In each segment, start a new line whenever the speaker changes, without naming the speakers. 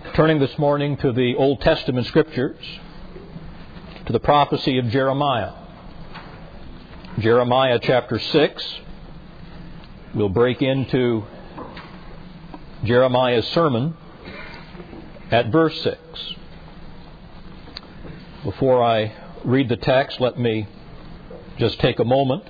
Turning this morning to the Old Testament Scriptures, to the prophecy of Jeremiah. Jeremiah chapter 6. We'll break into Jeremiah's sermon at verse 6. Before I read the text, let me just take a moment.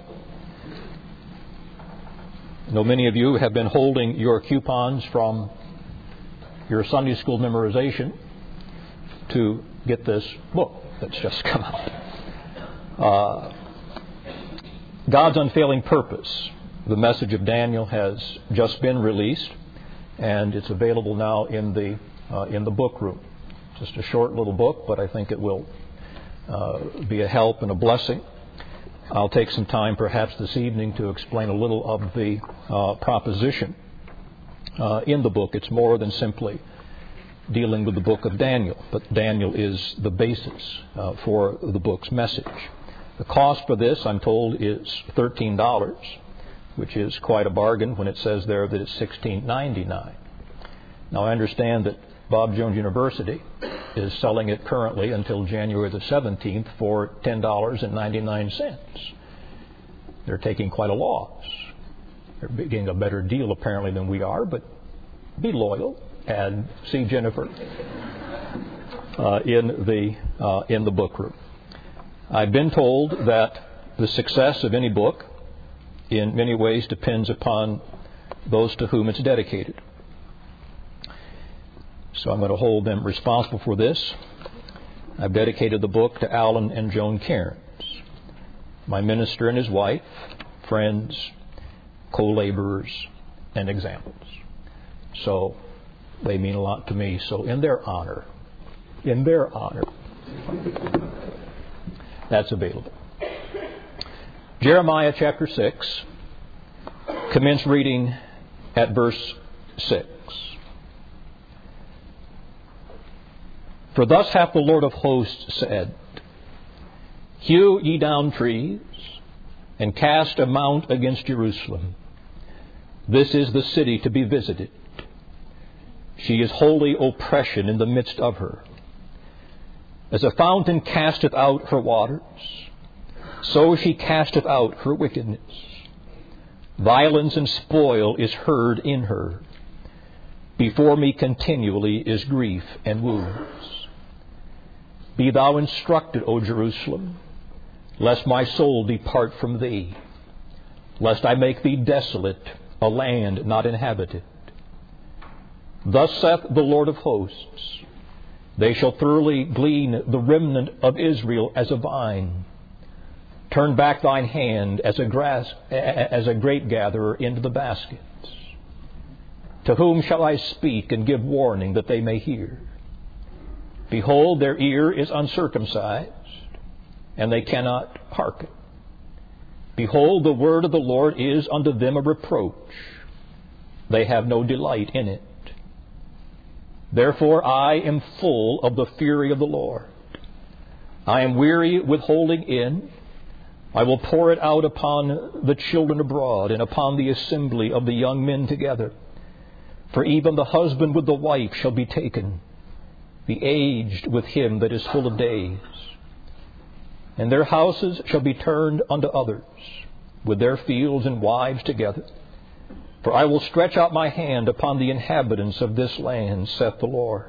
I know many of you have been holding your coupons from your Sunday school memorization to get this book that's just come out. God's Unfailing Purpose. The message of Daniel has just been released, and it's available now in the book room. Just a short little book, but I think it will be a help and a blessing. I'll take some time perhaps this evening to explain a little of the proposition in the book. It's more than simply dealing with the book of Daniel, but Daniel is the basis for the book's message. The cost for this, I'm told, is $13, which is quite a bargain when it says there that it's $16.99. Now, I understand that Bob Jones University is selling it currently until January the 17th for $10.99. They're taking quite a loss. They're getting a better deal apparently than we are, but be loyal and see Jennifer in the book room. I've been told that the success of any book in many ways depends upon those to whom it's dedicated. So I'm going to hold them responsible for this. I've dedicated the book to Alan and Joan Cairns, my minister and his wife, friends, co-laborers, and examples. So they mean a lot to me. So in their honor, that's available. Jeremiah chapter 6, commence reading at verse 6. For thus hath the Lord of hosts said, Hew ye down trees, and cast a mount against Jerusalem. This is the city to be visited. She is holy oppression in the midst of her. As a fountain casteth out her waters, so she casteth out her wickedness. Violence and spoil is heard in her. Before me continually is grief and wounds. Be thou instructed, O Jerusalem, lest my soul depart from thee, lest I make thee desolate, a land not inhabited. Thus saith the Lord of hosts, they shall thoroughly glean the remnant of Israel as a vine. Turn back thine hand as a grape gatherer into the baskets. To whom shall I speak and give warning that they may hear? Behold, their ear is uncircumcised, and they cannot hearken. Behold, the word of the Lord is unto them a reproach. They have no delight in it. Therefore I am full of the fury of the Lord. I am weary with holding in. I will pour it out upon the children abroad, and upon the assembly of the young men together. For even the husband with the wife shall be taken, the aged with him that is full of days. And their houses shall be turned unto others, with their fields and wives together. For I will stretch out my hand upon the inhabitants of this land, saith the Lord.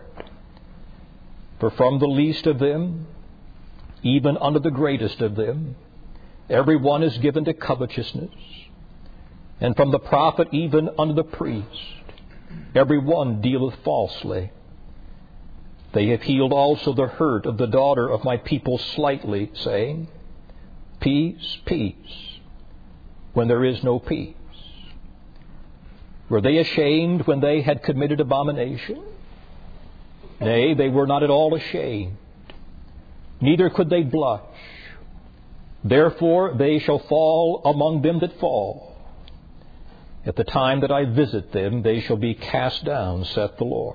For from the least of them, even unto the greatest of them, every one is given to covetousness. And from the prophet even unto the priest, every one dealeth falsely. They have healed also the hurt of the daughter of my people slightly, saying, Peace, peace, when there is no peace. Were they ashamed when they had committed abomination? Nay, they were not at all ashamed, neither could they blush. Therefore they shall fall among them that fall. At the time that I visit them, they shall be cast down, saith the Lord.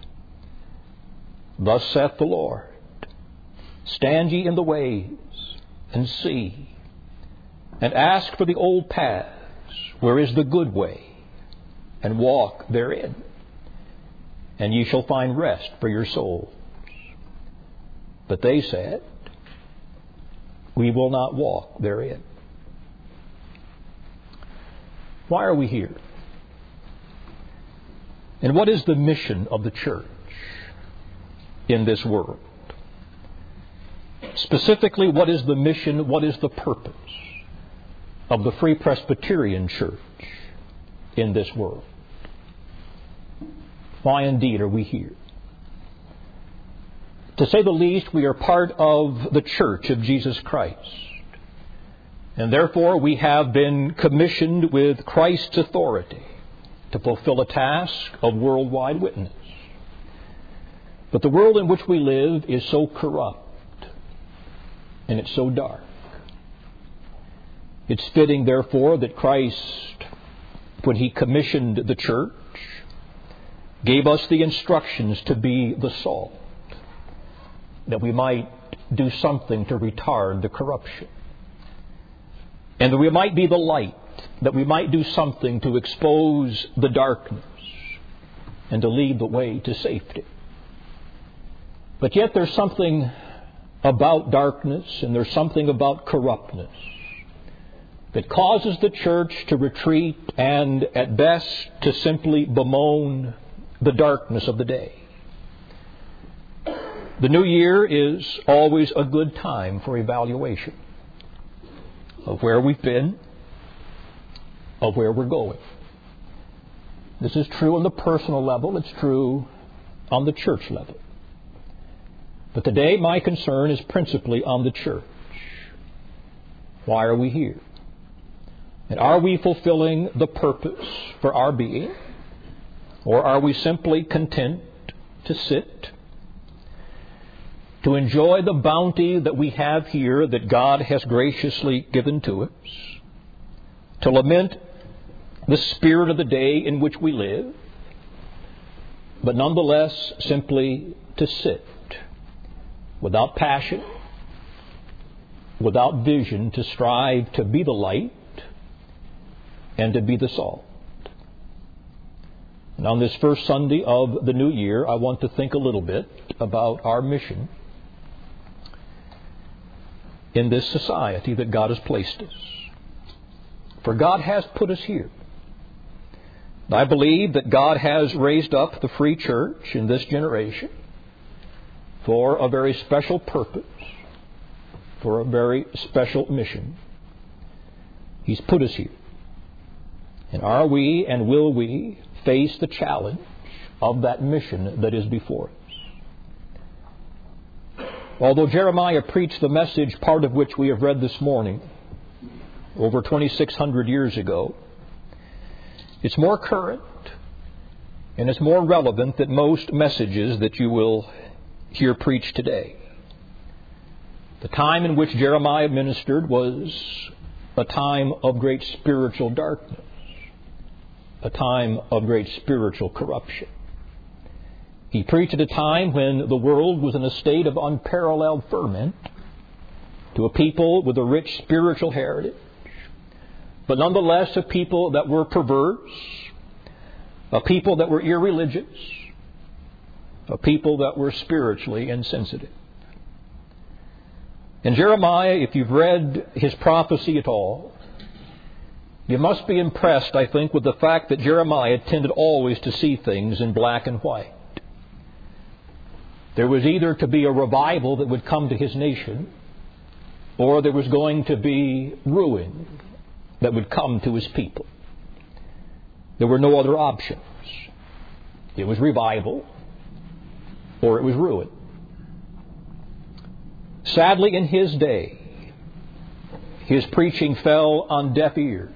Thus saith the Lord, Stand ye in the ways, and see, and ask for the old paths, where is the good way, and walk therein. and ye shall find rest for your souls. But they said, we will not walk therein. Why are we here? And what is the mission of the church in this world? Specifically, what is the mission, what is the purpose of the Free Presbyterian Church in this world? Why indeed are we here? To say the least, we are part of the Church of Jesus Christ. And therefore we have been commissioned with Christ's authority to fulfill a task of worldwide witness. But the world in which we live is so corrupt and it's so dark. It's fitting, therefore, that Christ, when He commissioned the church, gave us the instructions to be the salt, that we might do something to retard the corruption. And that we might be the light, that we might do something to expose the darkness and to lead the way to safety. But yet there's something about darkness and there's something about corruptness that causes the church to retreat and, at best, to simply bemoan the darkness of the day. The new year is always a good time for evaluation of where we've been, of where we're going. This is true on the personal level. It's true on the church level. But today my concern is principally on the church. Why are we here? And are we fulfilling the purpose for our being? Or are we simply content to sit, to enjoy the bounty that we have here that God has graciously given to us, to lament the spirit of the day in which we live, but nonetheless simply to sit without passion, without vision, to strive to be the light and to be the salt. And on this first Sunday of the new year, I want to think a little bit about our mission in this society that God has placed us. For God has put us here. I believe that God has raised up the free church in this generation for a very special purpose, for a very special mission. He's put us here. And are we and will we face the challenge of that mission that is before us? Although Jeremiah preached the message, part of which we have read this morning, over 2,600 years ago, it's more current and it's more relevant than most messages that you will hear preached today. The time in which Jeremiah ministered was a time of great spiritual darkness, a time of great spiritual corruption. He preached at a time when the world was in a state of unparalleled ferment, to a people with a rich spiritual heritage, but nonetheless a people that were perverse, a people that were irreligious, a people that were spiritually insensitive. And Jeremiah, if you've read his prophecy at all, you must be impressed, I think, with the fact that Jeremiah tended always to see things in black and white. There was either to be a revival that would come to his nation, or there was going to be ruin that would come to his people. There were no other options. It was revival, or it was ruin. Sadly, in his day, his preaching fell on deaf ears.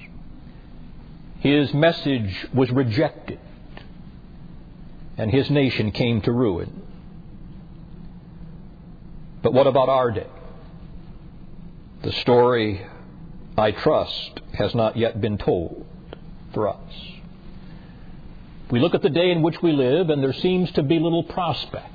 His message was rejected, and his nation came to ruin. But what about our day? The story, I trust, has not yet been told for us. We look at the day in which we live, and there seems to be little prospect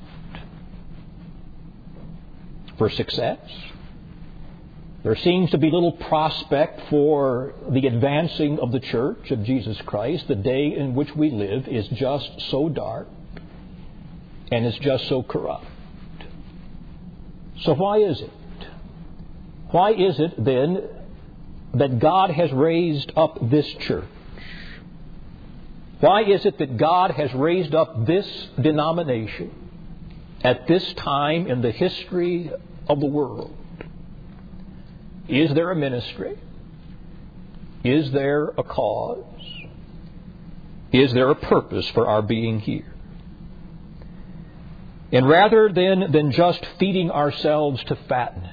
for success. There seems to be little prospect for the advancing of the church of Jesus Christ. The day in which we live is just so dark and it's just so corrupt. So why is it? Why is it then that God has raised up this church? Why is it that God has raised up this denomination at this time in the history of the world? Is there a ministry? Is there a cause? Is there a purpose for our being here? And rather than just feeding ourselves to fatness,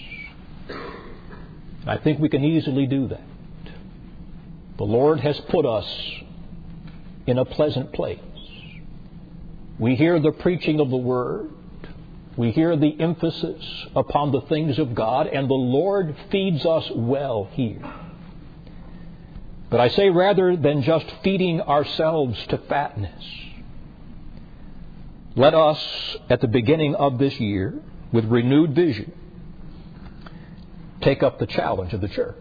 I think we can easily do that. The Lord has put us in a pleasant place. We hear the preaching of the Word. We hear the emphasis upon the things of God, and the Lord feeds us well here. But I say rather than just feeding ourselves to fatness, let us, at the beginning of this year, with renewed vision, take up the challenge of the church.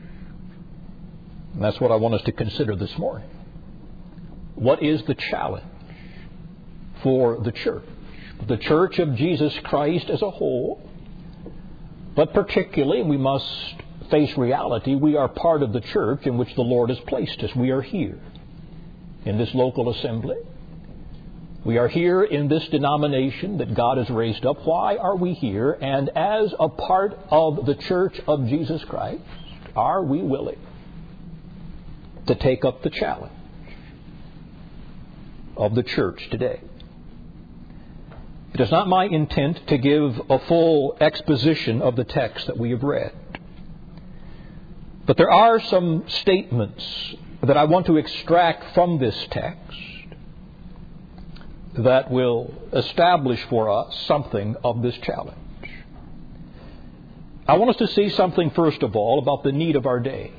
And that's what I want us to consider this morning. What is the challenge for the church? The church of Jesus Christ as a whole, but particularly, we must face reality, we are part of the church in which the Lord has placed us. We are here in this local assembly. We are here in this denomination that God has raised up. Why are we here? And as a part of the church of Jesus Christ, are we willing to take up the challenge of the church today? It is not my intent to give a full exposition of the text that we have read. But there are some statements that I want to extract from this text that will establish for us something of this challenge. I want us to see something, first of all, about the need of our day.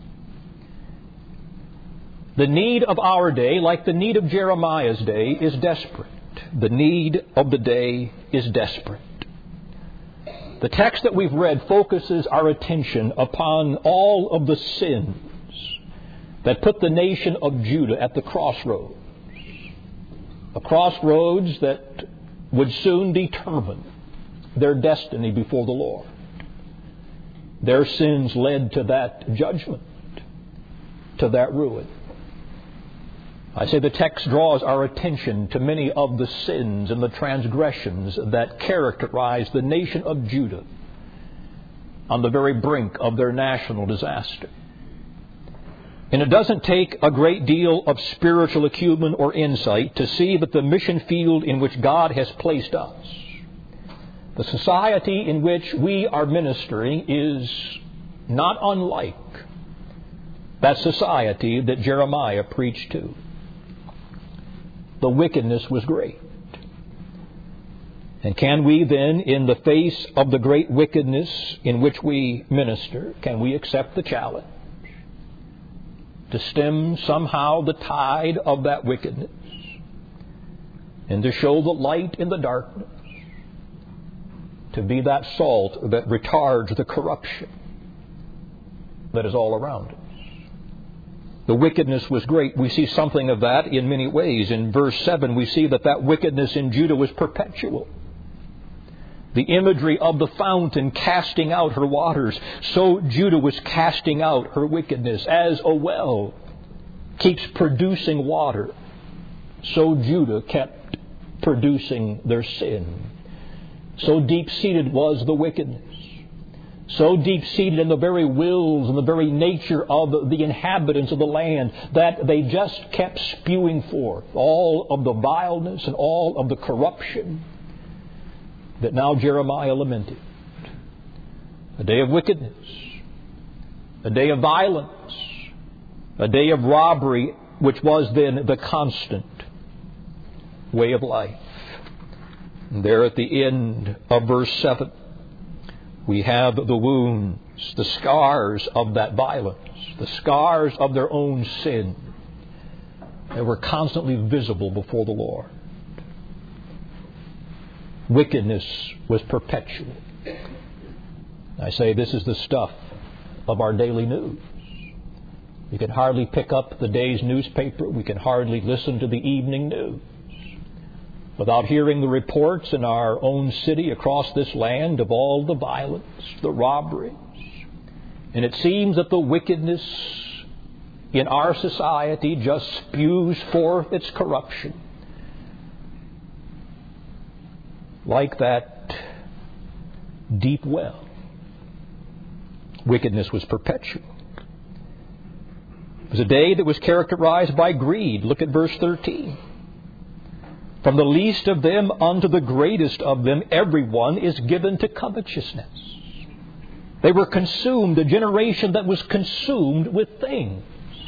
The need of our day, like the need of Jeremiah's day, is desperate. The need of the day is desperate. The text that we've read focuses our attention upon all of the sins that put the nation of Judah at the crossroads. A crossroads that would soon determine their destiny before the Lord. Their sins led to that judgment, to that ruin. I say the text draws our attention to many of the sins and the transgressions that characterize the nation of Judah on the very brink of their national disaster. And it doesn't take a great deal of spiritual acumen or insight to see that the mission field in which God has placed us, the society in which we are ministering, is not unlike that society that Jeremiah preached to. The wickedness was great. And can we then, in the face of the great wickedness in which we minister, can we accept the challenge to stem somehow the tide of that wickedness and to show the light in the darkness, to be that salt that retards the corruption that is all around us? The wickedness was great. We see something of that in many ways. In verse 7, we see that wickedness in Judah was perpetual. The imagery of the fountain casting out her waters. So Judah was casting out her wickedness. As a well keeps producing water, so Judah kept producing their sin. So deep-seated was the wickedness. So deep-seated in the very wills and the very nature of the inhabitants of the land that they just kept spewing forth all of the vileness and all of the corruption that now Jeremiah lamented. A day of wickedness, a day of violence, a day of robbery, which was then the constant way of life. And there at the end of verse 7, we have the wounds, the scars of that violence, the scars of their own sin that were constantly visible before the Lord. Wickedness was perpetual. I say this is the stuff of our daily news. We can hardly pick up the day's newspaper. We can hardly listen to the evening news without hearing the reports in our own city, across this land, of all the violence, the robberies. And it seems that the wickedness in our society just spews forth its corruption like that deep well. Wickedness was perpetual. It was a day that was characterized by greed. Look at verse 13. From the least of them unto the greatest of them, everyone is given to covetousness. They were consumed, a generation that was consumed with things.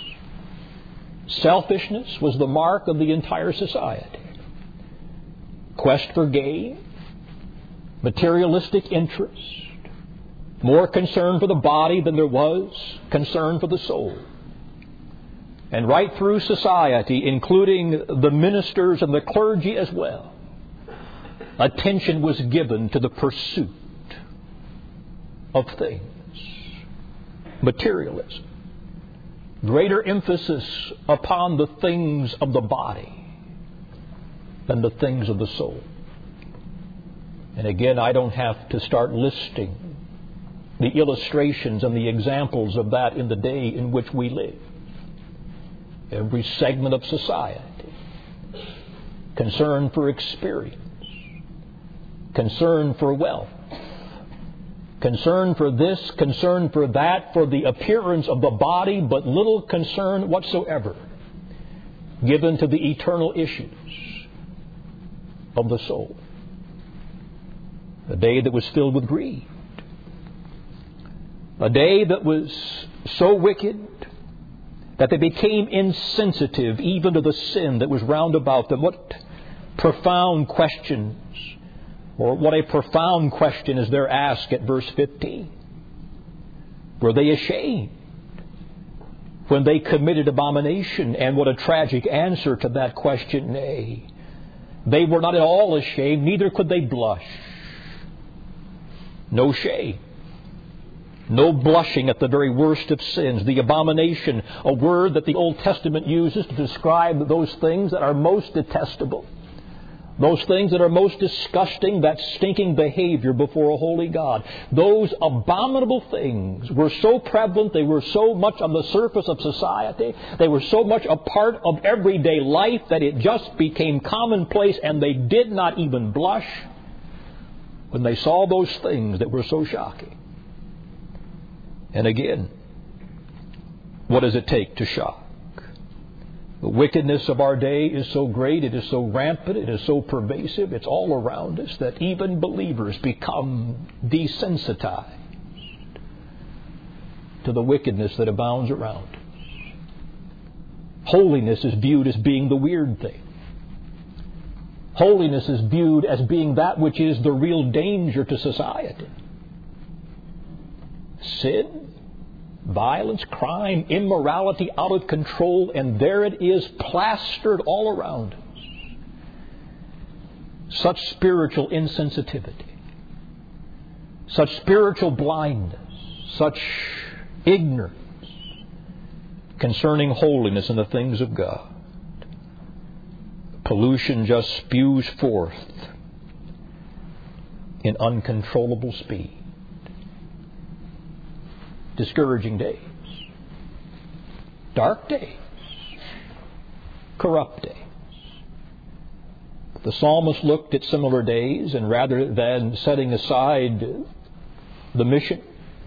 Selfishness was the mark of the entire society. Quest for gain, materialistic interest, more concern for the body than there was concern for the soul. And right through society, including the ministers and the clergy as well, attention was given to the pursuit of things. Materialism. Greater emphasis upon the things of the body than the things of the soul. And again, I don't have to start listing the illustrations and the examples of that in the day in which we live. Every segment of society, concern for experience, concern for wealth, concern for this, concern for that, for the appearance of the body, but little concern whatsoever given to the eternal issues of the soul. A day that was filled with greed. A day that was so wicked that they became insensitive even to the sin that was round about them. What profound questions, or what a profound question is there asked at verse 15. Were they ashamed when they committed abomination? And what a tragic answer to that question. Nay, they were not at all ashamed, neither could they blush. No shame. No blushing at the very worst of sins. The abomination, a word that the Old Testament uses to describe those things that are most detestable. Those things that are most disgusting, that stinking behavior before a holy God. Those abominable things were so prevalent, they were so much on the surface of society, they were so much a part of everyday life that it just became commonplace, and they did not even blush when they saw those things that were so shocking. And again, what does it take to shock? The wickedness of our day is so great, it is so rampant, it is so pervasive, it's all around us that even believers become desensitized to the wickedness that abounds around us. Holiness is viewed as being the weird thing. Holiness is viewed as being that which is the real danger to society. Sin, violence, crime, immorality out of control, and there it is plastered all around us. Such spiritual insensitivity, such spiritual blindness, such ignorance concerning holiness and the things of God. Pollution just spews forth in uncontrollable speed. Discouraging days, dark days, corrupt days. The psalmist looked at similar days, and rather than setting aside the mission,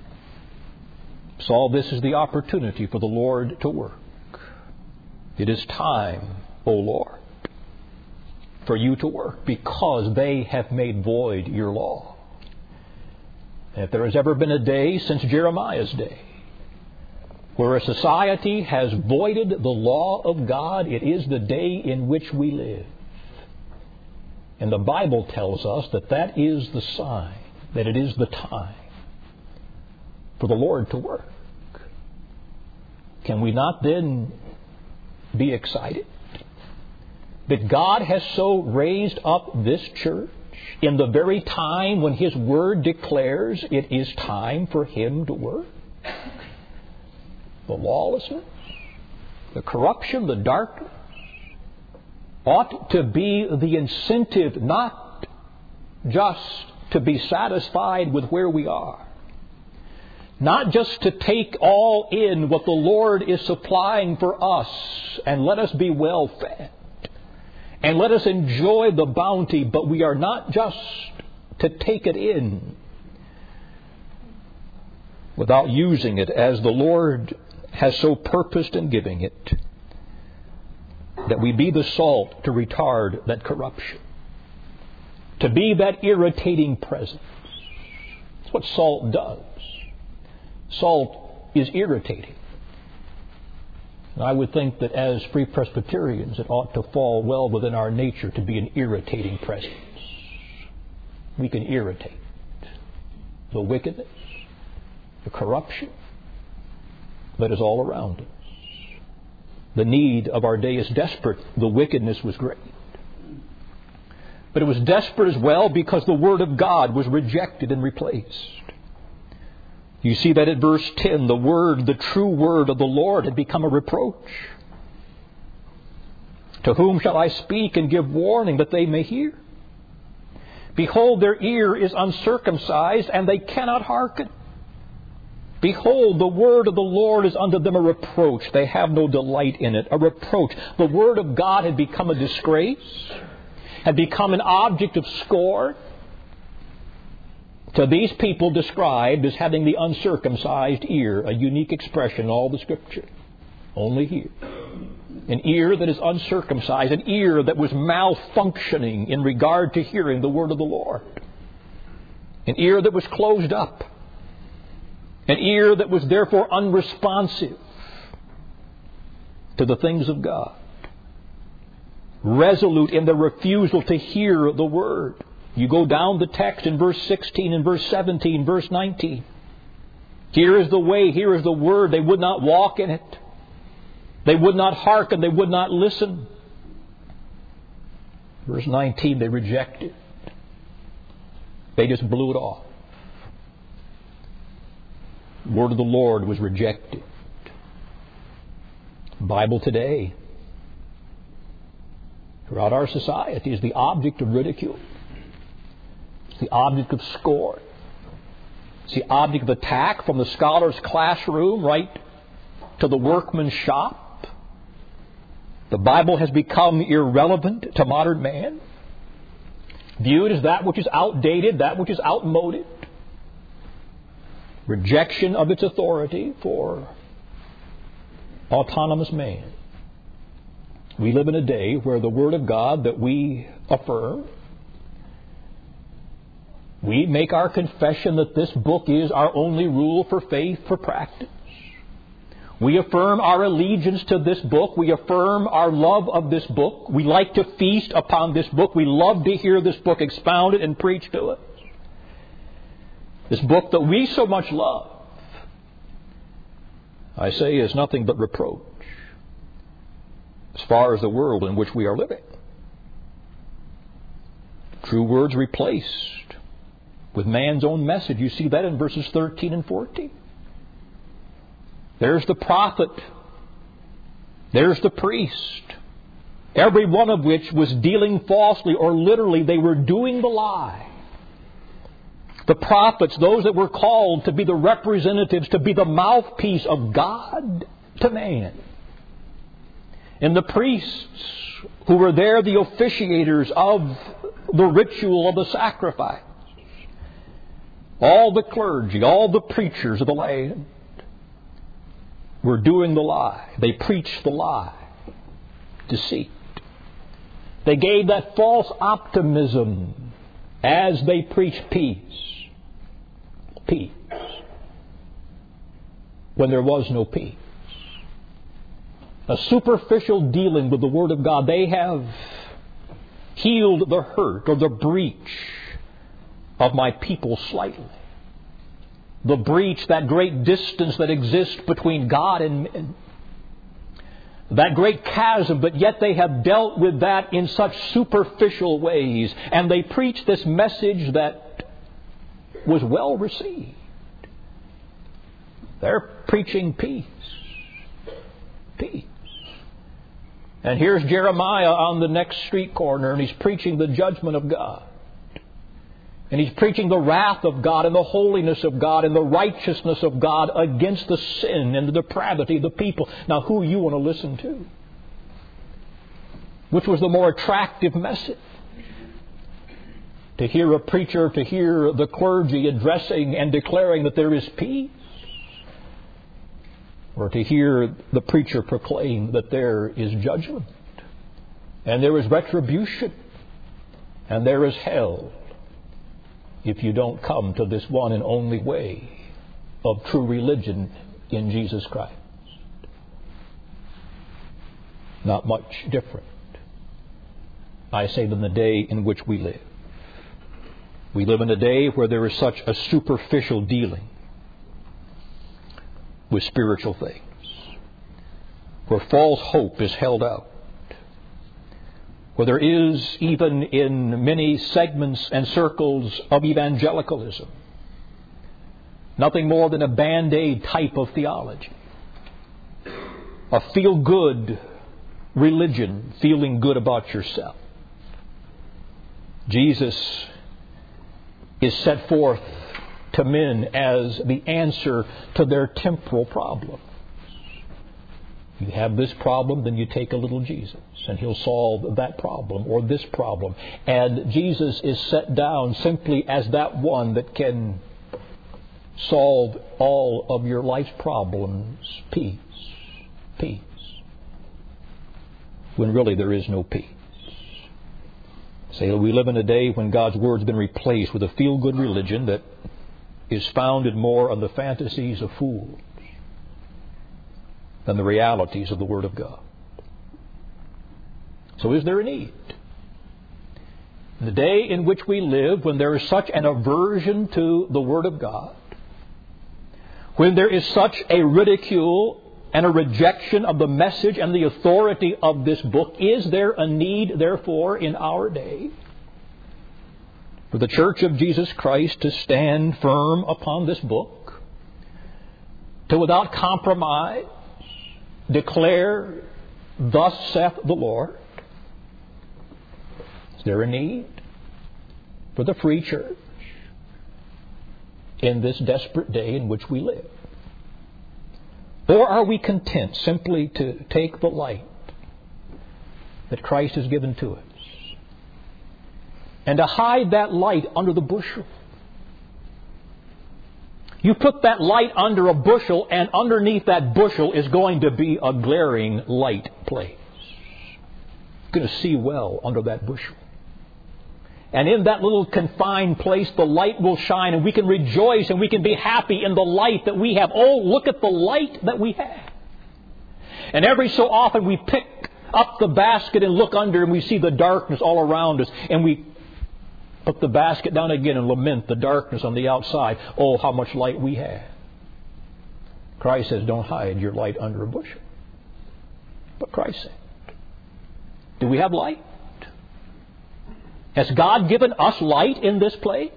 saw this as the opportunity for the Lord to work. It is time, O Lord, for you to work, because they have made void your law. And if there has ever been a day since Jeremiah's day where a society has voided the law of God, it is the day in which we live. And the Bible tells us that that is the sign, that it is the time for the Lord to work. Can we not then be excited that God has so raised up this church in the very time when His Word declares it is time for Him to work? The lawlessness, the corruption, the darkness ought to be the incentive not just to be satisfied with where we are, not just to take all in what the Lord is supplying for us and let us be well fed and let us enjoy the bounty, but we are not just to take it in without using it as the Lord has so purposed in giving it, that we be the salt to retard that corruption, to be that irritating presence. That's what salt does. Salt is irritating. And I would think that as Free Presbyterians, it ought to fall well within our nature to be an irritating presence. We can irritate the wickedness, the corruption that is all around us. The need of our day is desperate. The wickedness was great. But it was desperate as well because the Word of God was rejected and replaced. You see that at verse 10, the Word, the true Word of the Lord had become a reproach. To whom shall I speak and give warning that they may hear? Behold, their ear is uncircumcised, and they cannot hearken. Behold, the word of the Lord is unto them a reproach. They have no delight in it. A reproach. The Word of God had become a disgrace, had become an object of scorn. To these people described as having the uncircumcised ear, a unique expression in all the Scripture. Only here. An ear that is uncircumcised, an ear that was malfunctioning in regard to hearing the Word of the Lord. An ear that was closed up. An ear that was therefore unresponsive to the things of God. Resolute in their refusal to hear the Word. You go down the text in verse 16 and verse 17, verse 19. Here is the way, here is the Word. They would not walk in it. They would not hearken, they would not listen. Verse 19, they rejected. They just blew it off. The Word of the Lord was rejected. The Bible today, throughout our society, is the object of ridicule. It's the object of scorn. It's the object of attack from the scholar's classroom right to the workman's shop. The Bible has become irrelevant to modern man, viewed as that which is outdated, that which is outmoded. Rejection of its authority for autonomous man. We live in a day where the Word of God that we affirm, we make our confession that this book is our only rule for faith, for practice. We affirm our allegiance to this book. We affirm our love of this book. We like to feast upon this book. We love to hear this book expounded and preached to us. This book that we so much love, I say, is nothing but reproach as far as the world in which we are living. True words replaced with man's own message. You see that in verses 13 and 14. There's the prophet. There's the priest. Every one of which was dealing falsely, or literally they were doing the lie. The prophets, those that were called to be the representatives, to be the mouthpiece of God to man. And the priests who were there, the officiators of the ritual of the sacrifice. All the clergy, all the preachers of the land were doing the lie. They preached the lie. Deceit. They gave that false optimism as they preached peace. Peace. When there was no peace. A superficial dealing with the Word of God. They have healed the hurt or the breach of my people slightly. The breach, that great distance that exists between God and men. That great chasm, but yet they have dealt with that in such superficial ways. And they preach this message that was well received. They're preaching peace. Peace. And here's Jeremiah on the next street corner, and he's preaching the judgment of God. And he's preaching the wrath of God and the holiness of God and the righteousness of God against the sin and the depravity of the people. Now, who you want to listen to? Which was the more attractive message? To hear a preacher, to hear the clergy addressing and declaring that there is peace? Or to hear the preacher proclaim that there is judgment, and there is retribution, and there is hell, if you don't come to this one and only way of true religion in Jesus Christ? Not much different, I say, than the day in which we live. We live in a day where there is such a superficial dealing with spiritual things, where false hope is held out, where there is, even in many segments and circles of evangelicalism, nothing more than a Band-Aid type of theology, a feel-good religion, feeling good about yourself. Jesus is set forth to men as the answer to their temporal problems. You have this problem, then you take a little Jesus, and He'll solve that problem or this problem. And Jesus is set down simply as that one that can solve all of your life's problems. Peace. Peace. When really there is no peace. Say, we live in a day when God's Word's been replaced with a feel-good religion that is founded more on the fantasies of fools than the realities of the Word of God. So is there a need? In the day in which we live, when there is such an aversion to the Word of God, when there is such a ridicule and a rejection of the message and the authority of this book, is there a need, therefore, in our day for the Church of Jesus Christ to stand firm upon this book, to without compromise declare, "Thus saith the Lord"? Is there a need for the free church in this desperate day in which we live? Or are we content simply to take the light that Christ has given to us and to hide that light under the bushel? You put that light under a bushel, and underneath that bushel is going to be a glaring light place. You're going to see well under that bushel. And in that little confined place, the light will shine, and we can rejoice and we can be happy in the light that we have. Oh, look at the light that we have. And every so often we pick up the basket and look under, and we see the darkness all around us, and we put the basket down again and lament the darkness on the outside. Oh, how much light we have. Christ says, don't hide your light under a bushel. But Christ said, do we have light? Has God given us light in this place?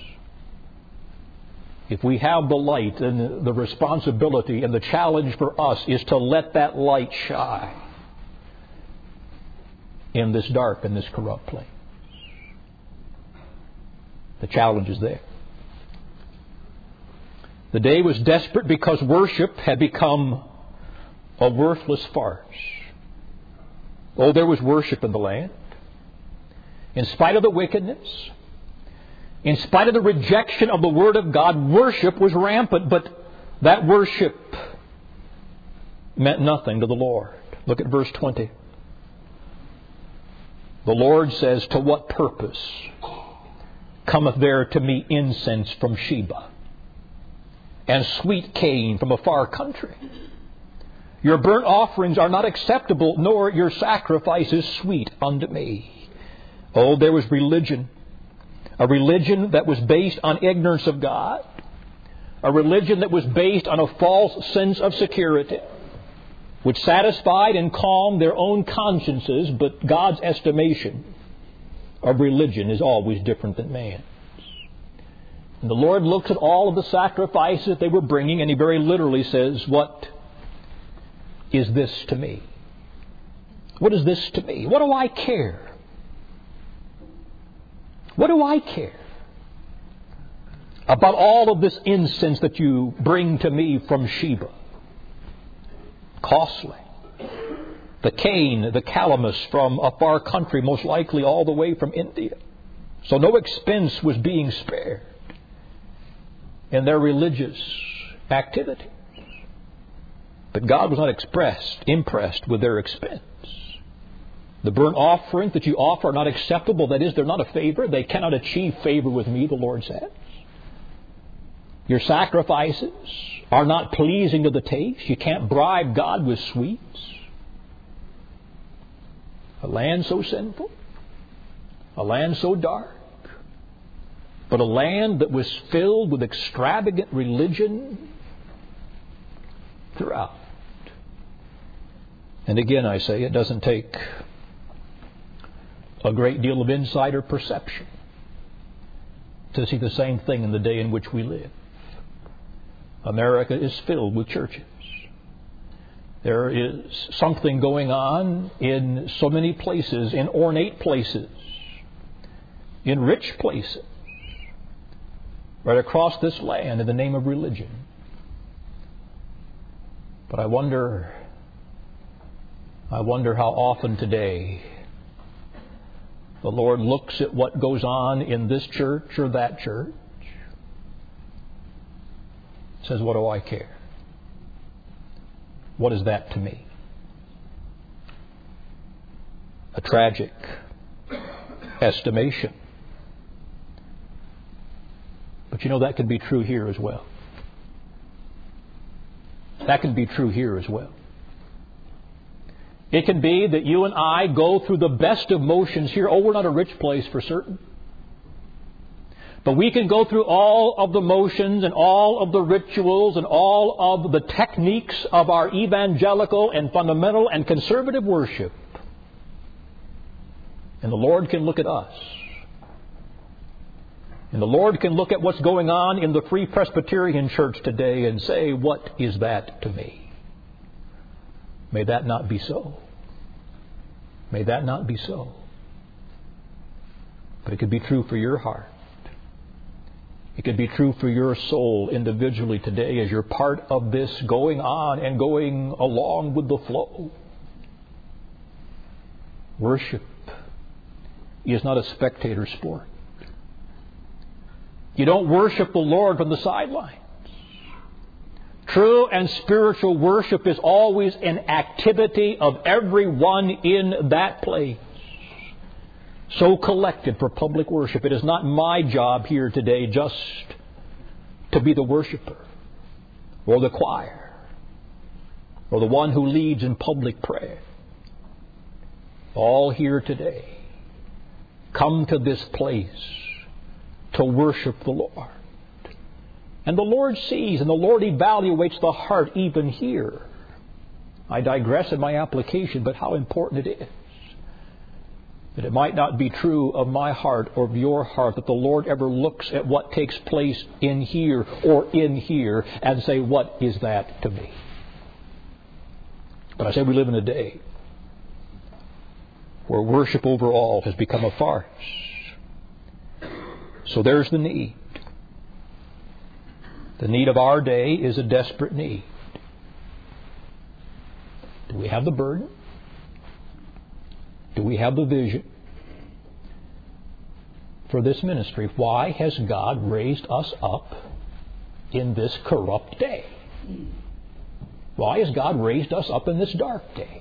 If we have the light, then the responsibility and the challenge for us is to let that light shine in this dark and this corrupt place. The challenge is there. The day was desperate because worship had become a worthless farce. Oh, there was worship in the land. In spite of the wickedness, in spite of the rejection of the Word of God, worship was rampant, but that worship meant nothing to the Lord. Look at verse 20. The Lord says, to what purpose cometh there to me incense from Sheba, and sweet cane from a far country? Your burnt offerings are not acceptable, nor your sacrifices sweet unto me. Oh, there was religion. A religion that was based on ignorance of God. A religion that was based on a false sense of security, which satisfied and calmed their own consciences, but God's estimation of religion is always different than man's. And the Lord looks at all of the sacrifices that they were bringing, and He very literally says, what is this to me? What is this to me? What do I care? What do I care about all of this incense that you bring to me from Sheba? Costly. The cane, the calamus from a far country, most likely all the way from India. So no expense was being spared in their religious activity. But God was not impressed with their expense. The burnt offerings that you offer are not acceptable. That is, they're not a favor. They cannot achieve favor with me, the Lord says. Your sacrifices are not pleasing to the taste. You can't bribe God with sweets. A land so sinful, a land so dark, but a land that was filled with extravagant religion throughout. And again, I say, it doesn't take a great deal of insight or perception to see the same thing in the day in which we live. America is filled with churches. There is something going on in so many places, in ornate places, in rich places, right across this land in the name of religion. But I wonder how often today the Lord looks at what goes on in this church or that church, says, what do I care? What is that to me? A tragic estimation. But you know, that can be true here as well. That can be true here as well. It can be that you and I go through the best of motions here. Oh, we're not a rich place for certain. But we can go through all of the motions and all of the rituals and all of the techniques of our evangelical and fundamental and conservative worship. And the Lord can look at us. And the Lord can look at what's going on in the Free Presbyterian Church today and say, what is that to me? May that not be so. May that not be so. But it could be true for your heart. It could be true for your soul individually today as you're part of this going on and going along with the flow. Worship is not a spectator sport. You don't worship the Lord from the sidelines. True and spiritual worship is always an activity of everyone in that place. So collected for public worship. It is not my job here today just to be the worshiper or the choir or the one who leads in public prayer. All here today come to this place to worship the Lord. And the Lord sees and the Lord evaluates the heart even here. I digress in my application, but how important it is that it might not be true of my heart or of your heart that the Lord ever looks at what takes place in here or in here and say, what is that to me? But I say we live in a day where worship overall has become a farce. So there's the need. The need of our day is a desperate need. Do we have the burden? Do we have the vision for this ministry? Why has God raised us up in this corrupt day? Why has God raised us up in this dark day?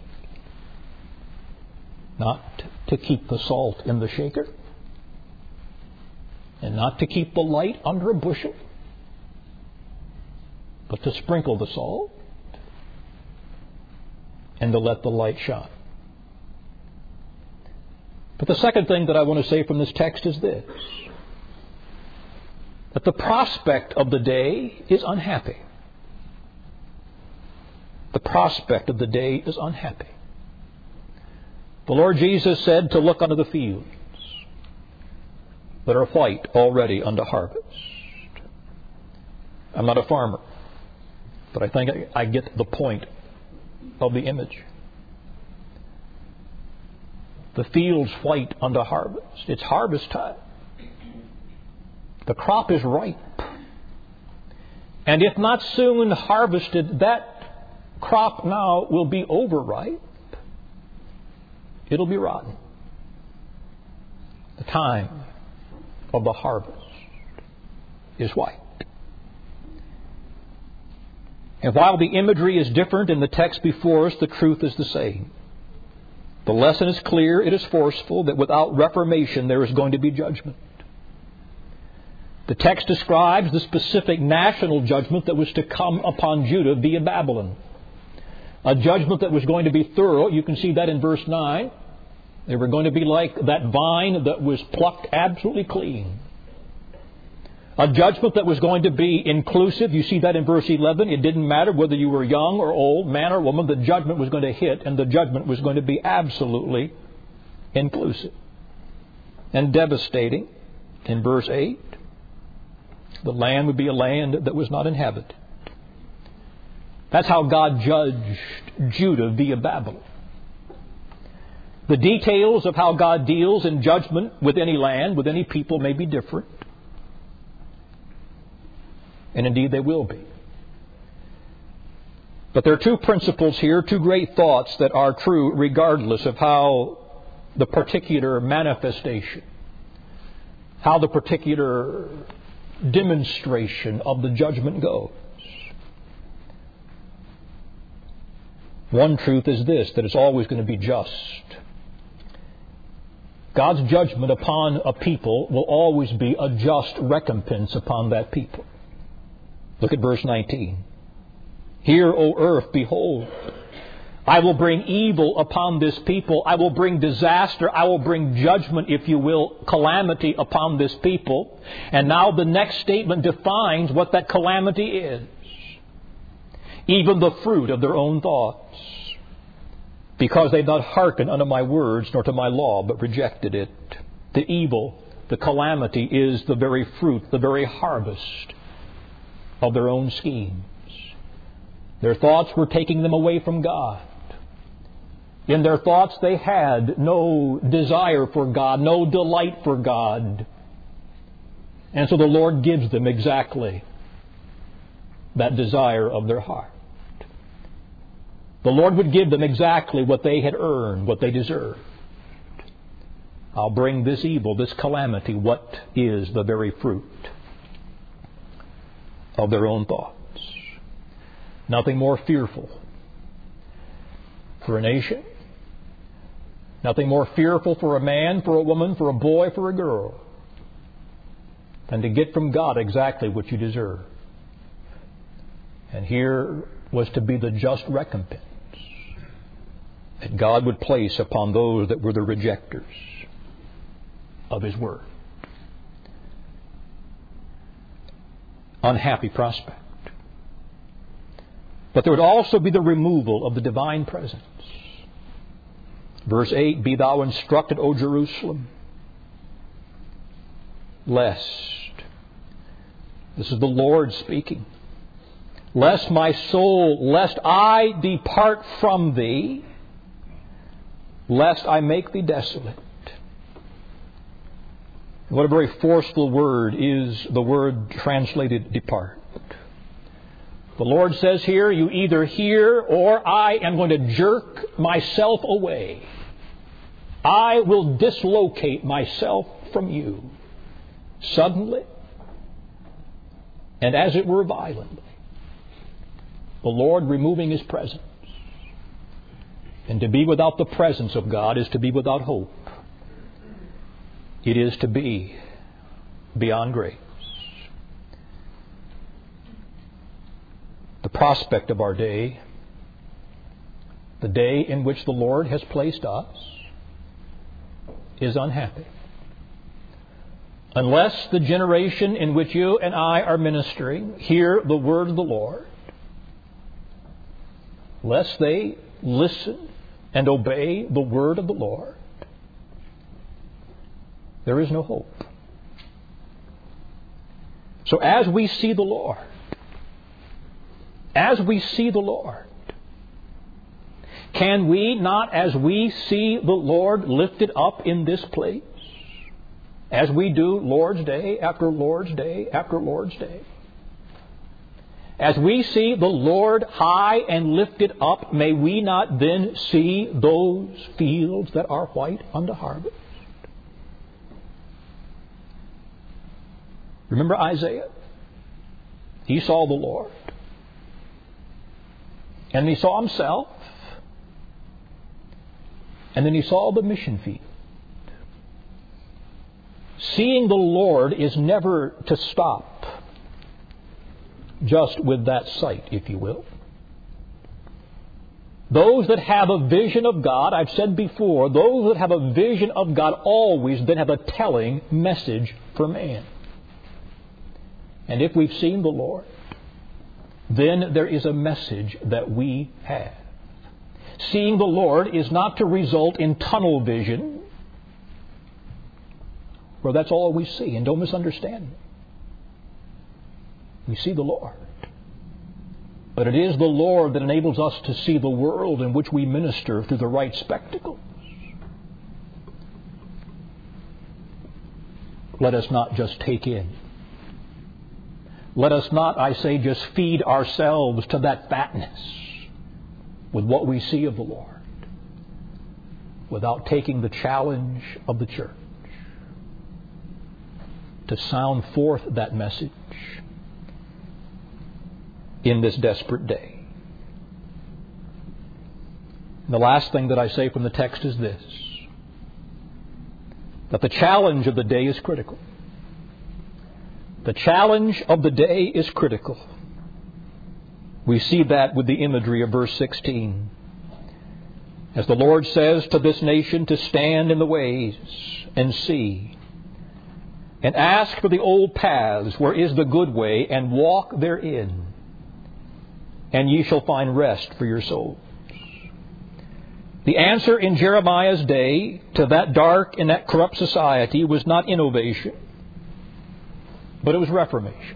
Not to keep the salt in the shaker, and not to keep the light under a bushel, but to sprinkle the salt and to let the light shine. But the second thing that I want to say from this text is this: that the prospect of the day is unhappy. The prospect of the day is unhappy. The Lord Jesus said to look unto the fields that are white already unto harvest. I'm not a farmer, but I think I get the point of the image. The fields white unto harvest. It's harvest time. The crop is ripe. And if not soon harvested, that crop now will be overripe. It'll be rotten. The time of the harvest is white. And while the imagery is different in the text before us, the truth is the same. The lesson is clear, it is forceful, that without reformation there is going to be judgment. The text describes the specific national judgment that was to come upon Judah via Babylon. A judgment that was going to be thorough. You can see that in verse 9. They were going to be like that vine that was plucked absolutely clean. A judgment that was going to be inclusive. You see that in verse 11. It didn't matter whether you were young or old, man or woman. The judgment was going to hit, and the judgment was going to be absolutely inclusive. And devastating. In verse 8, the land would be a land that was not inhabited. That's how God judged Judah via Babylon. The details of how God deals in judgment with any land, with any people, may be different. And indeed they will be. But there are two principles here, two great thoughts that are true regardless of how the particular manifestation, how the particular demonstration of the judgment goes. One truth is this, that it's always going to be just. God's judgment upon a people will always be a just recompense upon that people. Look at verse 19. Hear, O earth, behold, I will bring evil upon this people. I will bring disaster. I will bring judgment, if you will, calamity upon this people. And now the next statement defines what that calamity is. Even the fruit of their own thoughts. Because they've not hearkened unto my words, nor to my law, but rejected it. The evil, the calamity, is the very fruit, the very harvest of their own schemes. Their thoughts were taking them away from God. In their thoughts they had no desire for God, no delight for God. And so the Lord gives them exactly that desire of their heart. The Lord would give them exactly what they had earned, what they deserved. I'll bring this evil, this calamity, what is the very fruit of their own thoughts. Nothing more fearful for a nation. Nothing more fearful for a man, for a woman, for a boy, for a girl, than to get from God exactly what you deserve. And here was to be the just recompense that God would place upon those that were the rejectors of His Word. Unhappy prospect. But there would also be the removal of the divine presence. Verse 8, Be thou instructed, O Jerusalem, lest, this is the Lord speaking, lest my soul, lest I depart from thee, lest I make thee desolate. What a very forceful word is the word translated depart. The Lord says here, you either hear or I am going to jerk myself away. I will dislocate myself from you suddenly and as it were violently. The Lord removing His presence. And to be without the presence of God is to be without hope. It is to be beyond grace. The prospect of our day, the day in which the Lord has placed us, is unhappy. Unless the generation in which you and I are ministering hear the word of the Lord, lest they listen and obey the word of the Lord, there is no hope. So as we see the Lord, Can we not, as we see the Lord lifted up in this place, as we do Lord's Day after Lord's Day after Lord's Day, as we see the Lord high and lifted up, may we not then see those fields that are white unto harvest? Remember Isaiah? He saw the Lord. And he saw himself. And then he saw the mission field. Seeing the Lord is never to stop just with that sight, if you will. Those that have a vision of God, I've said before, those that have a vision of God always then have a telling message for man. And if we've seen the Lord, then there is a message that we have. Seeing the Lord is not to result in tunnel vision, where that's all we see. And don't misunderstand me. We see the Lord. But it is the Lord that enables us to see the world in which we minister through the right spectacles. Let us not just take in. Let us not, I say, just feed ourselves to that fatness with what we see of the Lord without taking the challenge of the church to sound forth that message in this desperate day. And the last thing that I say from the text is this, that the challenge of the day is critical. The challenge of the day is critical. We see that with the imagery of verse 16. As the Lord says to this nation to stand in the ways and see, and ask for the old paths, where is the good way, and walk therein, and ye shall find rest for your souls. The answer in Jeremiah's day to that dark and that corrupt society was not innovation, but it was reformation.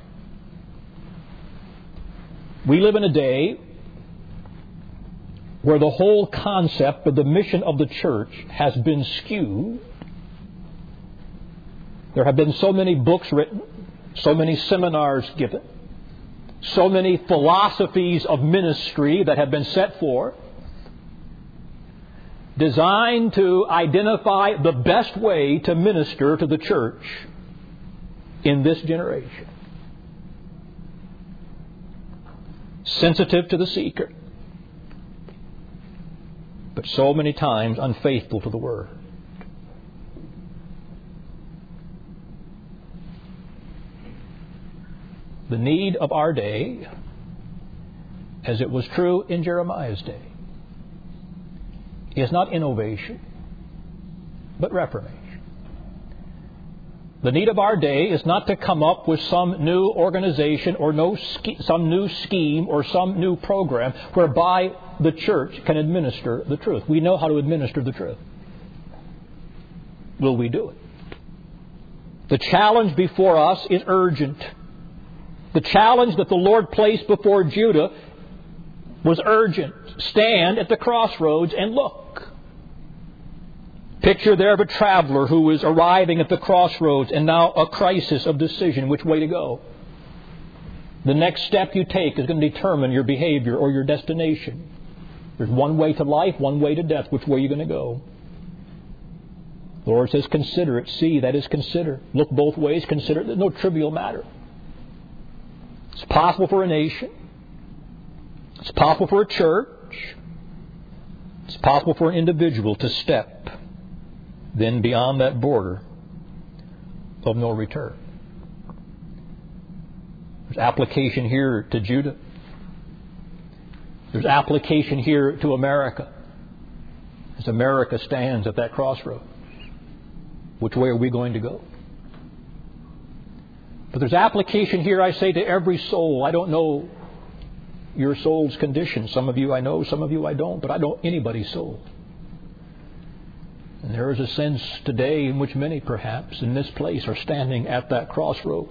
We live in a day where the whole concept of the mission of the church has been skewed. There have been so many books written, so many seminars given, so many philosophies of ministry that have been set forth, designed to identify the best way to minister to the church in this generation. Sensitive to the seeker, but so many times unfaithful to the Word. The need of our day, as it was true in Jeremiah's day, is not innovation, but reformation. The need of our day is not to come up with some new organization or some new scheme or some new program whereby the church can administer the truth. We know how to administer the truth. Will we do it? The challenge before us is urgent. The challenge that the Lord placed before Judah was urgent. Stand at the crossroads and look. Picture there of a traveler who is arriving at the crossroads and now a crisis of decision, which way to go. The next step you take is going to determine your behavior or your destination. There's one way to life, one way to death. Which way are you going to go? The Lord says, consider it. See, that is consider. Look both ways, consider it. There's no trivial matter. It's possible for a nation. It's possible for a church. It's possible for an individual to step then beyond that border of no return. There's application here to Judah. There's application here to America. As America stands at that crossroads, which way are we going to go? But there's application here, I say, to every soul. I don't know your soul's condition. Some of you I know, some of you I don't, but I know anybody's soul. And there is a sense today in which many, perhaps, in this place are standing at that crossroad.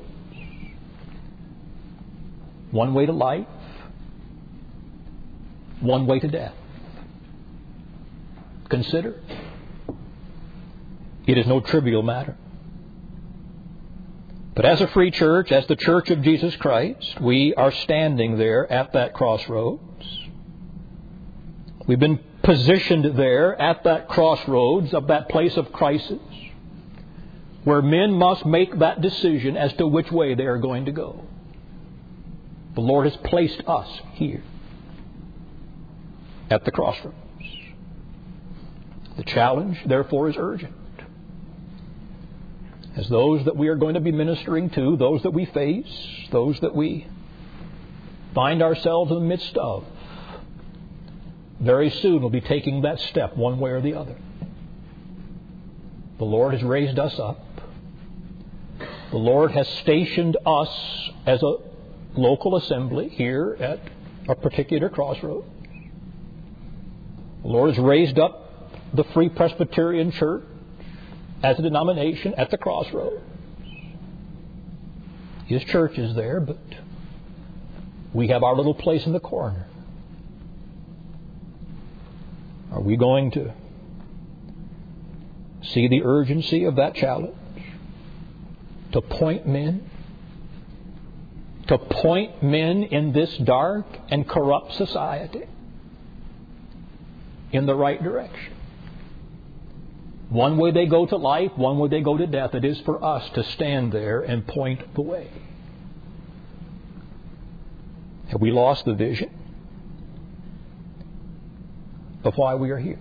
One way to life, one way to death. consider. It is no trivial matter. But as a free church, as the Church of Jesus Christ, we are standing there at that crossroads. We've been positioned there at that crossroads of that place of crisis, where men must make that decision as to which way they are going to go. The Lord has placed us here at the crossroads. The challenge, therefore, is urgent. As those that we are going to be ministering to, those that we face, those that we find ourselves in the midst of, very soon we'll be taking that step one way or the other. The Lord has raised us up. The Lord has stationed us as a local assembly here at a particular crossroad. The Lord has raised up the Free Presbyterian Church as a denomination at the crossroads. His church is there, but we have our little place in the corner. Are we going to see the urgency of that challenge? To point men in this dark and corrupt society in the right direction. One way they go to life, one way they go to death. It is for us to stand there and point the way. Have we lost the vision of why we are here?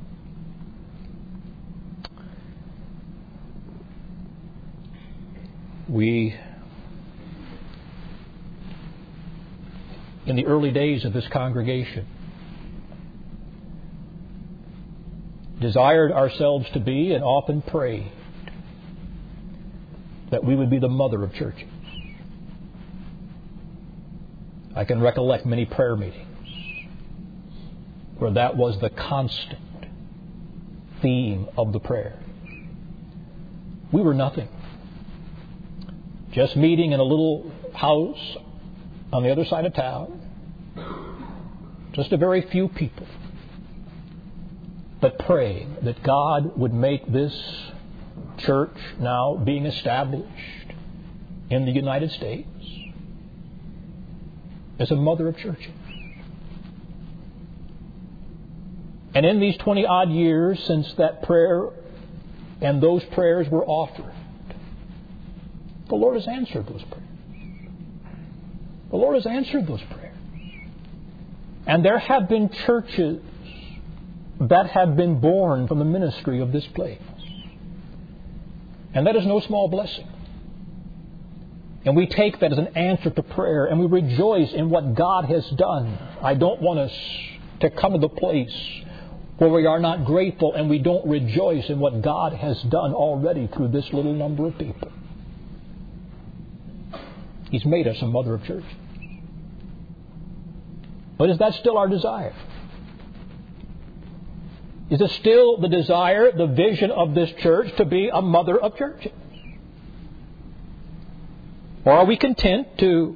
We, in the early days of this congregation, desired ourselves to be and often prayed that we would be the mother of churches. I can recollect many prayer meetings where that was the constant theme of the prayer. We were nothing. Just meeting in a little house on the other side of town. Just a very few people. But praying that God would make this church now being established in the United States as a mother of churches. And in these 20-odd years since that prayer and those prayers were offered, the Lord has answered those prayers. The Lord has answered those prayers. And there have been churches that have been born from the ministry of this place. And that is no small blessing. And we take that as an answer to prayer, and we rejoice in what God has done. I don't want us to come to the place where we are not grateful and we don't rejoice in what God has done already through this little number of people. He's made us a mother of churches. But is that still our desire? Is it still the desire, the vision of this church to be a mother of churches? Or are we content to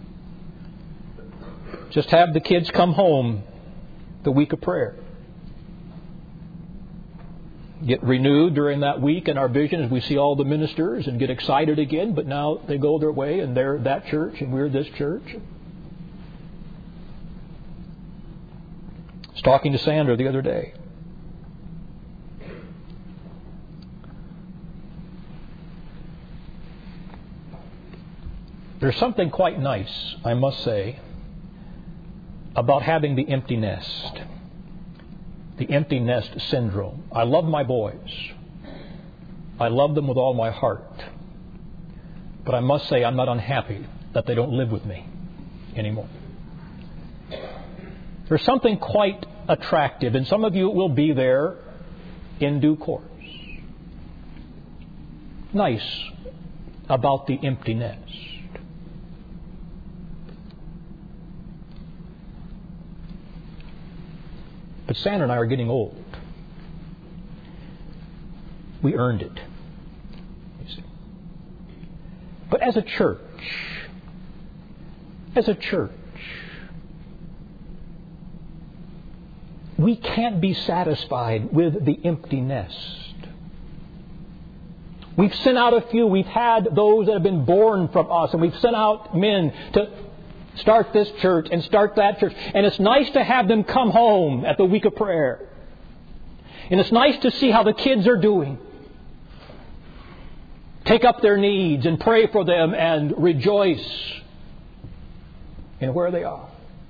just have the kids come home the week of prayer? Get renewed during that week in our vision as we see all the ministers and get excited again, but now they go their way and they're that church and we're this church. I was talking to Sandra the other day. There's something quite nice, I must say, about having the empty nest. The empty nest syndrome. I love my boys. I love them with all my heart. But I must say I'm not unhappy that they don't live with me anymore. There's something quite attractive, and some of you will be there in due course. Nice about the empty nest. But Sandra and I are getting old. We earned it, you see. But as a church, we can't be satisfied with the empty nest. We've sent out a few. We've had those that have been born from us, and we've sent out men to start this church and start that church. And it's nice to have them come home at the week of prayer. And it's nice to see how the kids are doing. Take up their needs and pray for them and rejoice in where they are.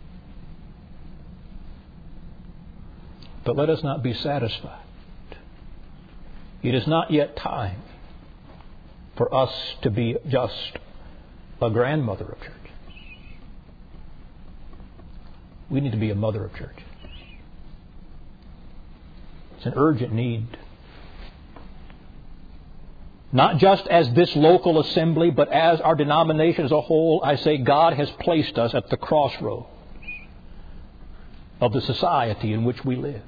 But let us not be satisfied. It is not yet time for us to be just a grandmother of churches. We need to be a mother of churches. It's an urgent need. Not just as this local assembly, but as our denomination as a whole. I say God has placed us at the crossroads of the society in which we live.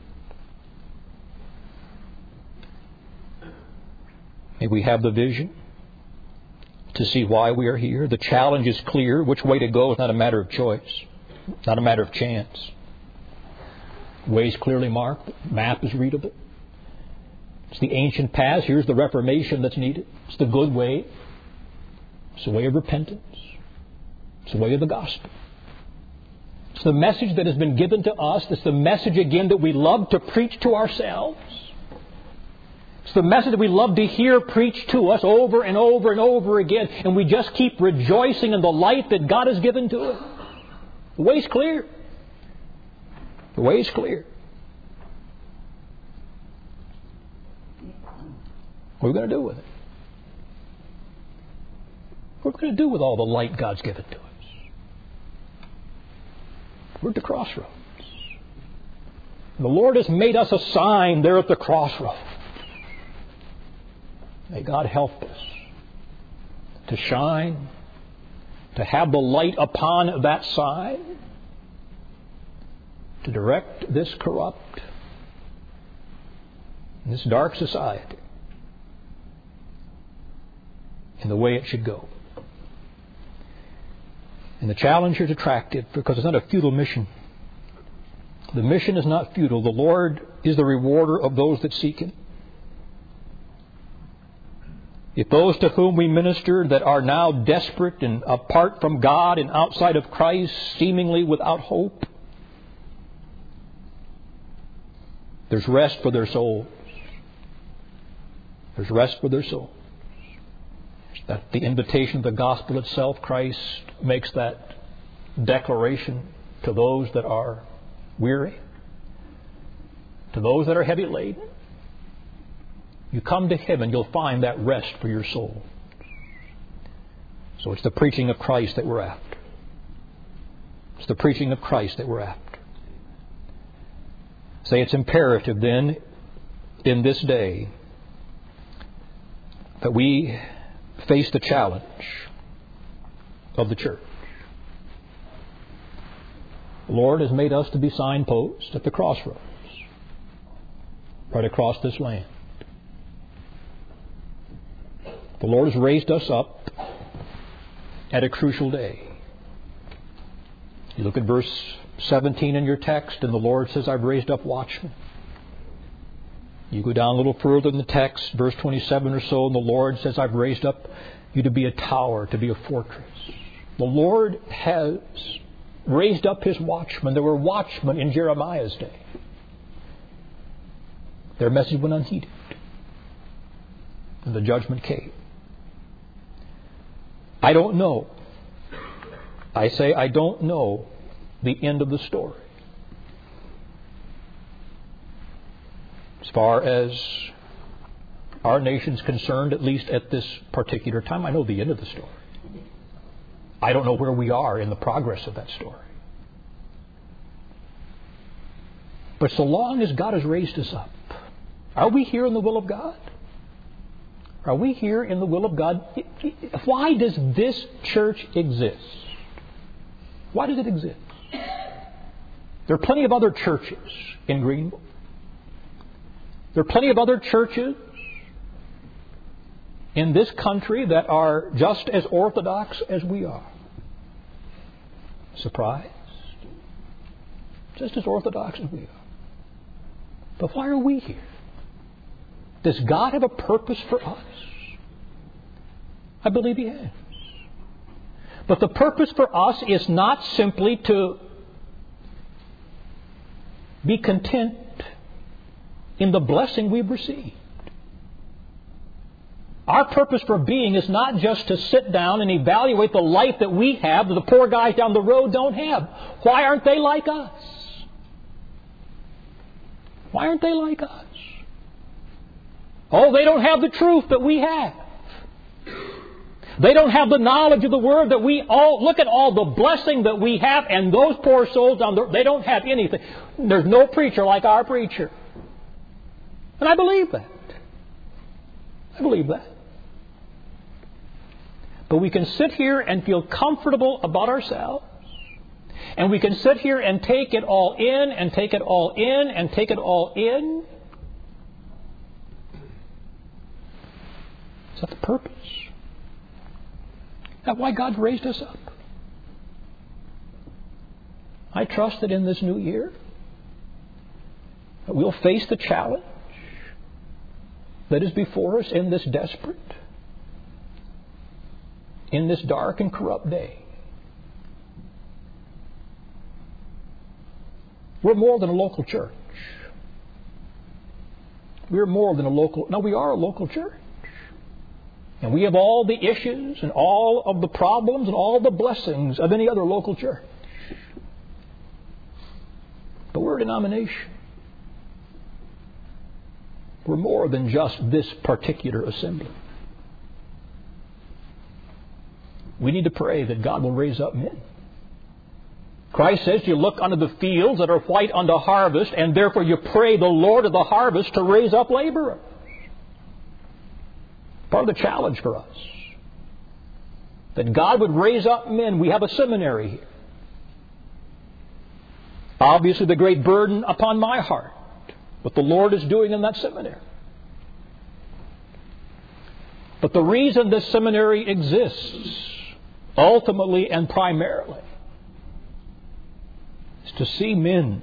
May we have the vision to see why we are here. The challenge is clear. Which way to go is not a matter of choice, not a matter of chance. The way is clearly marked. The map is readable. It's the ancient path. Here's the reformation that's needed. It's the good way. It's the way of repentance. It's the way of the gospel. It's the message that has been given to us. It's the message, again, that we love to preach to ourselves. It's the message that we love to hear preached to us over and over and over again. And we just keep rejoicing in the light that God has given to it. The way's clear. The way is clear. What are we going to do with it? What are we going to do with all the light God's given to us? We're at the crossroads. The Lord has made us a sign there at the crossroads. May God help us to shine, to have the light upon that sign, to direct this corrupt, this dark society in the way it should go. And the challenge is attractive because it's not a futile mission. The mission is not futile. The Lord is the rewarder of those that seek Him. If those to whom we minister that are now desperate and apart from God and outside of Christ, seemingly without hope, there's rest for their souls. There's rest for their souls. That the invitation of the gospel itself, Christ makes that declaration to those that are weary, to those that are heavy laden. You come to Him and you'll find that rest for your soul. So it's the preaching of Christ that we're after. It's the preaching of Christ that we're after. Say it's imperative then in this day that we face the challenge of the church. The Lord has made us to be signposts at the crossroads, right across this land. The Lord has raised us up at a crucial day. You look at verse 17 in your text, and the Lord says, I've raised up watchmen. You go down a little further in the text, verse 27 or so, and the Lord says, I've raised up you to be a tower, to be a fortress. The Lord has raised up His watchmen. There were watchmen in Jeremiah's day. Their message went unheeded. And the judgment came. I don't know. I say I don't know the end of the story. As far as our nation's concerned, at least at this particular time, I know the end of the story. I don't know where we are in the progress of that story. But so long as God has raised us up, are we here in the will of God? Are we here in the will of God? Why does this church exist? Why does it exist? There are plenty of other churches in Greenville. There are plenty of other churches in this country that are just as orthodox as we are. Surprised? Just as orthodox as we are. But why are we here? Does God have a purpose for us? I believe He has. But the purpose for us is not simply to be content in the blessing we've received. Our purpose for being is not just to sit down and evaluate the life that we have that the poor guys down the road don't have. Why aren't they like us? Why aren't they like us? Oh, they don't have the truth that we have. They don't have the knowledge of the Word that we all... Look at all the blessing that we have, and those poor souls down the road, they don't have anything. There's no preacher like our preacher. And I believe that. I believe that. But we can sit here and feel comfortable about ourselves. And we can sit here and take it all in, and take it all in, and take it all in. Is that the purpose? Is that why God raised us up? I trust that in this new year, that we'll face the challenge that is before us in this desperate, in this dark and corrupt day. We're more than a local church. We're more than a local... No, we are a local church. And we have all the issues and all of the problems and all the blessings of any other local church. But we're a denomination. We're more than just this particular assembly. We need to pray that God will raise up men. Christ says you look unto the fields that are white unto harvest, and therefore you pray the Lord of the harvest to raise up laborers. Part of the challenge for us. That God would raise up men. We have a seminary here. Obviously the great burden upon my heart, what the Lord is doing in that seminary. But the reason this seminary exists, ultimately and primarily, is to see men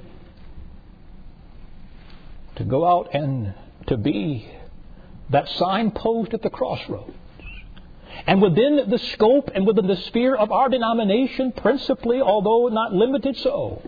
to go out and to be that signpost at the crossroads. And within the scope and within the sphere of our denomination, principally, although not limited so.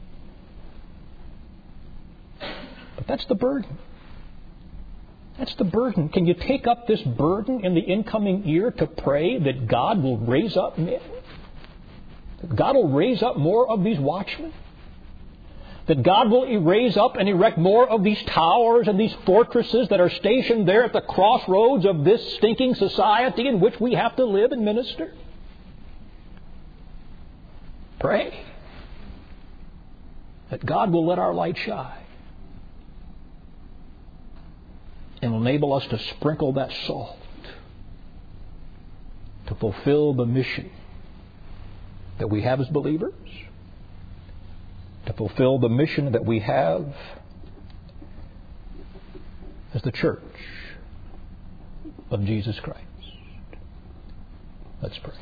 But that's the burden. That's the burden. Can you take up this burden in the incoming year to pray that God will raise up men? That God will raise up more of these watchmen? That God will raise up and erect more of these towers and these fortresses that are stationed there at the crossroads of this stinking society in which we have to live and minister? Pray that God will let our light shine and enable us to sprinkle that salt to fulfill the mission that we have as believers, to fulfill the mission that we have as the church of Jesus Christ. Let's pray.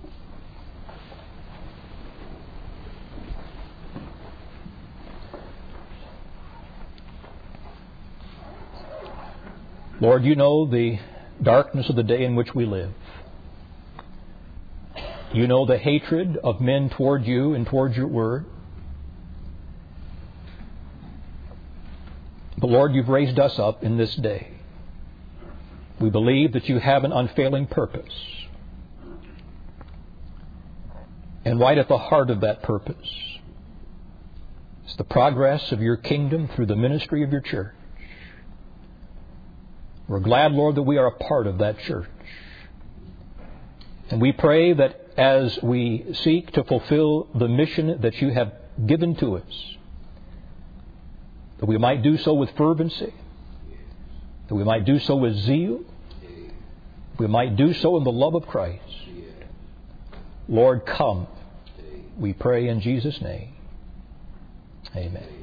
Lord, you know the darkness of the day in which we live. You know the hatred of men toward you and toward your word. But Lord, you've raised us up in this day. We believe that you have an unfailing purpose. And right at the heart of that purpose is the progress of your kingdom through the ministry of your church. We're glad, Lord, that we are a part of that church. And we pray that as we seek to fulfill the mission that you have given to us, that we might do so with fervency, that we might do so with zeal, we might do so in the love of Christ. Lord, come, we pray in Jesus' name. Amen.